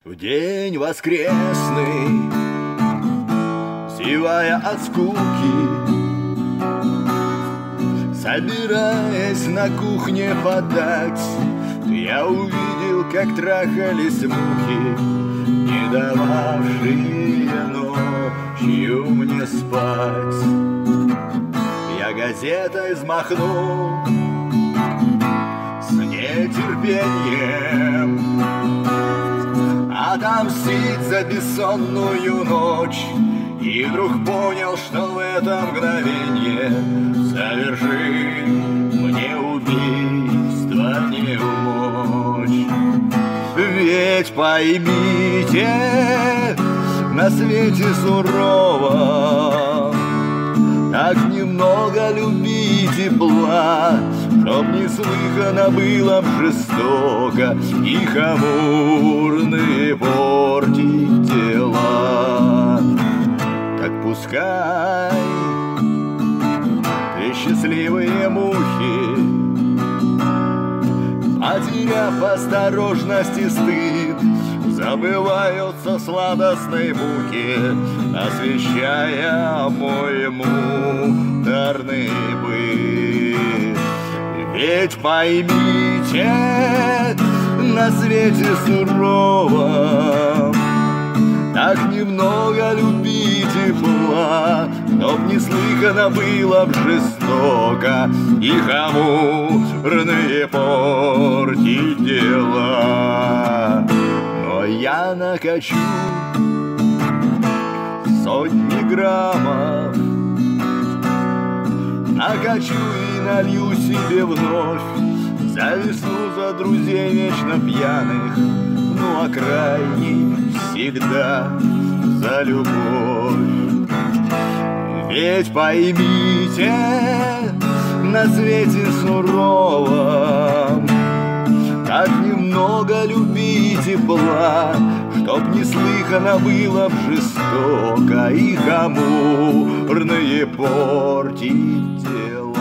В день воскресный, зевая от скуки, собираясь на кухне подать, я увидел, как трахались мухи, не дававшие ночью мне спать. Я газетой взмахнул с нетерпением отомстить за бессонную ночь, и вдруг понял, что в это мгновенье совершить мне убийство не умочь. Ведь поймите, на свете сурово так немного любви и тепла, чтоб неслыханно было б жестоко и хамурные портить дела. Так пускай две счастливые мухи, потеряв осторожность и стыд, забываются в сладостной муке, освещая мой муторный быт. Ведь поймите, на свете сурово так немного любви и тепла, чтоб неслыханно было б жестоко и хамурные портить дела. Но я накачу сотни граммов, накачу и налью себе вновь за весну, за друзей вечно пьяных, ну а крайний всегда за любовь. Ведь поймите, на свете сурово так немного любви и тепла, чтоб неслыханно было б жестоко и хамурные портить дела.